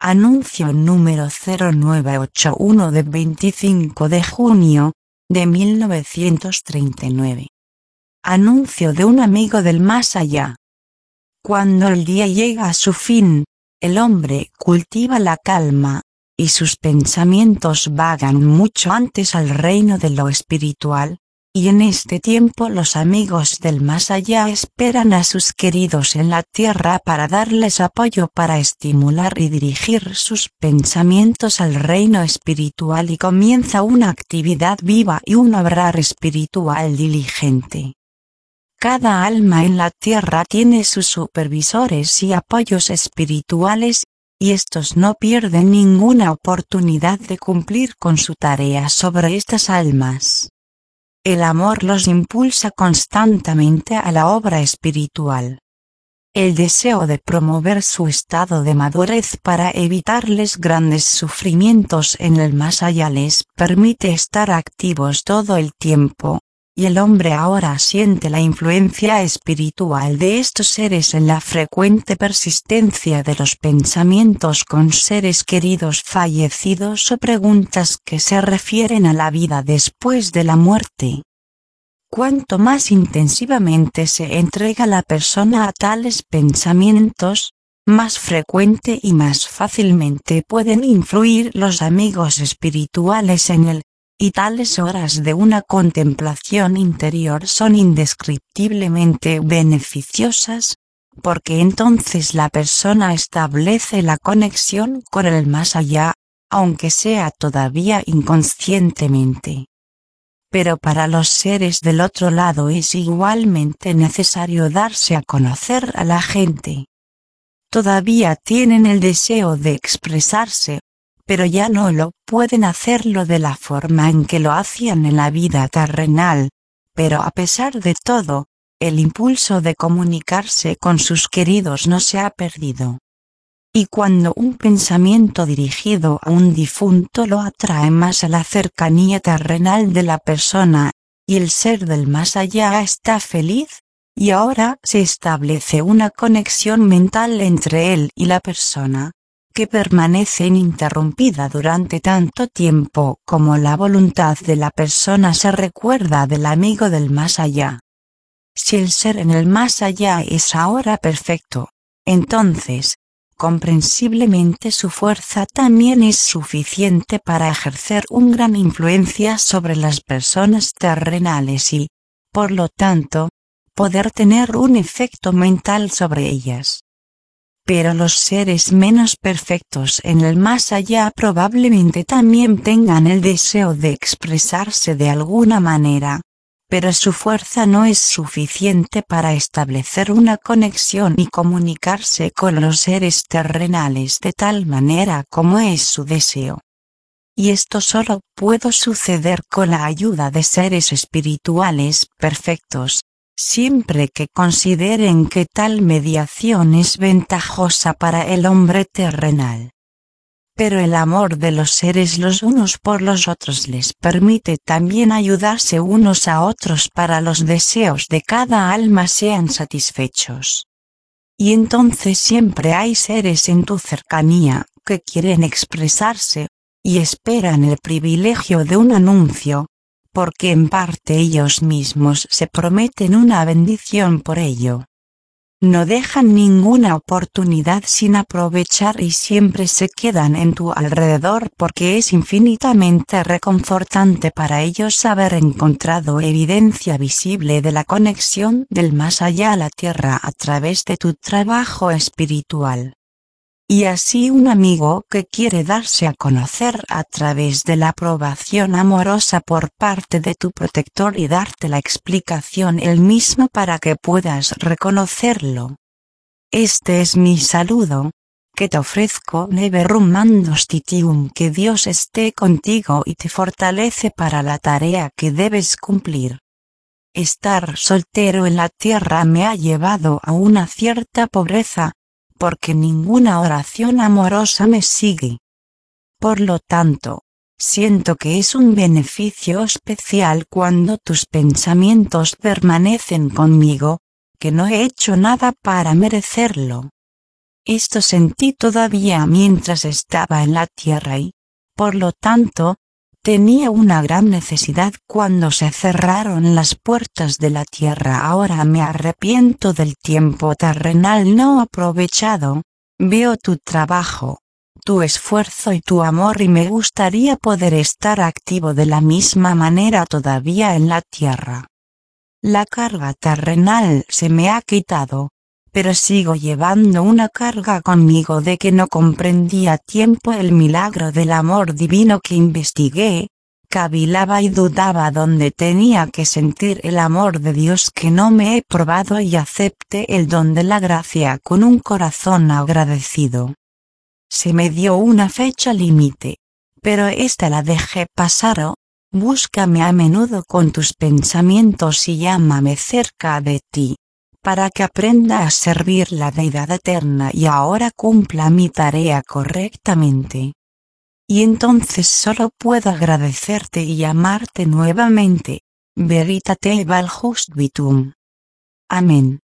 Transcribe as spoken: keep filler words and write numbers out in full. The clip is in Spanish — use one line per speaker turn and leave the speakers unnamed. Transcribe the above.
Anuncio número cero nueve ocho uno de veinticinco de junio de mil novecientos treinta y nueve. Anuncio de un amigo del más allá. Cuando el día llega a su fin, el hombre cultiva la calma, y sus pensamientos vagan mucho antes al reino de lo espiritual, y en este tiempo los amigos del más allá esperan a sus queridos en la tierra para darles apoyo para estimular y dirigir sus pensamientos al reino espiritual, y comienza una actividad viva y un obrar espiritual diligente. Cada alma en la tierra tiene sus supervisores y apoyos espirituales, y estos no pierden ninguna oportunidad de cumplir con su tarea sobre estas almas. El amor los impulsa constantemente a la obra espiritual. El deseo de promover su estado de madurez para evitarles grandes sufrimientos en el más allá les permite estar activos todo el tiempo, y el hombre ahora siente la influencia espiritual de estos seres en la frecuente persistencia de los pensamientos con seres queridos fallecidos o preguntas que se refieren a la vida después de la muerte. Cuanto más intensivamente se entrega la persona a tales pensamientos, más frecuente y más fácilmente pueden influir los amigos espirituales en él, y tales horas de una contemplación interior son indescriptiblemente beneficiosas, porque entonces la persona establece la conexión con el más allá, aunque sea todavía inconscientemente. Pero para los seres del otro lado es igualmente necesario darse a conocer a la gente. Todavía tienen el deseo de expresarse, pero ya no lo pueden hacerlo de la forma en que lo hacían en la vida terrenal, pero a pesar de todo, el impulso de comunicarse con sus queridos no se ha perdido. Y cuando un pensamiento dirigido a un difunto lo atrae más a la cercanía terrenal de la persona, y el ser del más allá está feliz, y ahora se establece una conexión mental entre él y la persona, que permanece ininterrumpida durante tanto tiempo como la voluntad de la persona se recuerda del amigo del más allá. Si el ser en el más allá es ahora perfecto, entonces, comprensiblemente su fuerza también es suficiente para ejercer una gran influencia sobre las personas terrenales y, por lo tanto, poder tener un efecto mental sobre ellas. Pero los seres menos perfectos en el más allá probablemente también tengan el deseo de expresarse de alguna manera, pero su fuerza no es suficiente para establecer una conexión y comunicarse con los seres terrenales de tal manera como es su deseo. Y esto solo puede suceder con la ayuda de seres espirituales perfectos, siempre que consideren que tal mediación es ventajosa para el hombre terrenal. Pero el amor de los seres los unos por los otros les permite también ayudarse unos a otros para los deseos de cada alma sean satisfechos. Y entonces siempre hay seres en tu cercanía que quieren expresarse, y esperan el privilegio de un anuncio, porque en parte ellos mismos se prometen una bendición por ello. No dejan ninguna oportunidad sin aprovechar y siempre se quedan en tu alrededor porque es infinitamente reconfortante para ellos haber encontrado evidencia visible de la conexión del más allá a la tierra a través de tu trabajo espiritual. Y así un amigo que quiere darse a conocer a través de la aprobación amorosa por parte de tu protector y darte la explicación él mismo para que puedas reconocerlo. Este es mi saludo, que te ofrezco Neverum Mandos Titium, que Dios esté contigo y te fortalece para la tarea que debes cumplir. Estar soltero en la tierra me ha llevado a una cierta pobreza, porque ninguna oración amorosa me sigue. Por lo tanto, siento que es un beneficio especial cuando tus pensamientos permanecen conmigo, que no he hecho nada para merecerlo. Esto sentí todavía mientras estaba en la tierra y, por lo tanto, tenía una gran necesidad cuando se cerraron las puertas de la tierra. Ahora me arrepiento del tiempo terrenal no aprovechado. Veo tu trabajo, tu esfuerzo y tu amor y me gustaría poder estar activo de la misma manera todavía en la tierra. La carga terrenal se me ha quitado, pero sigo llevando una carga conmigo de que no comprendí a tiempo el milagro del amor divino que investigué, cavilaba y dudaba donde tenía que sentir el amor de Dios que no me he probado y acepté el don de la gracia con un corazón agradecido. Se me dio una fecha límite, pero esta la dejé pasar. Oh, búscame a menudo con tus pensamientos y llámame cerca de ti, para que aprenda a servir la deidad eterna y ahora cumpla mi tarea correctamente. Y entonces solo puedo agradecerte y amarte nuevamente. Veritate val just vitum. Amén.